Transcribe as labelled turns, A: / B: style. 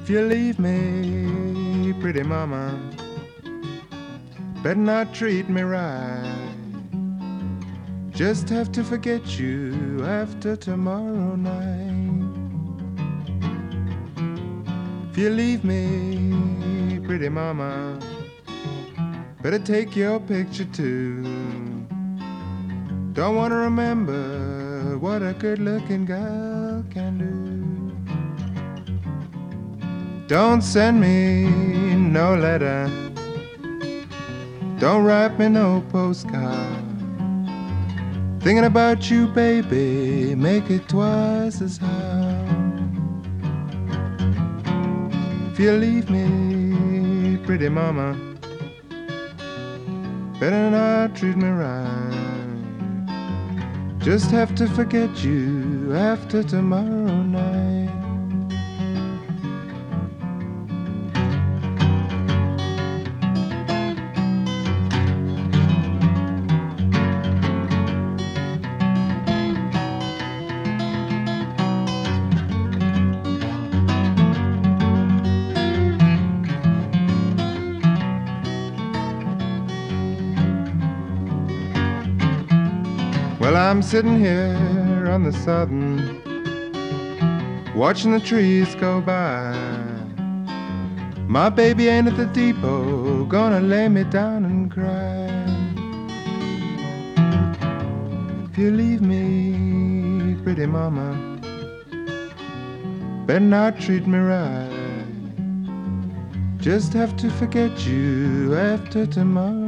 A: If you leave me, pretty mama, better not treat me right. Just have to forget you after tomorrow night. If you leave me, pretty mama, better take your picture too. Don't want to remember what a good-looking girl can do. Don't send me no letter. Don't write me no postcard. Thinking about you, baby, make it twice as hard. If you leave me, pretty mama, better not treat me right. Just have to forget you after tomorrow night. Well, I'm sitting here on the southern, watching the trees go by. My baby ain't at the depot, gonna lay me down and cry. If you leave me, pretty mama, better not treat me right. Just have to forget you after tomorrow.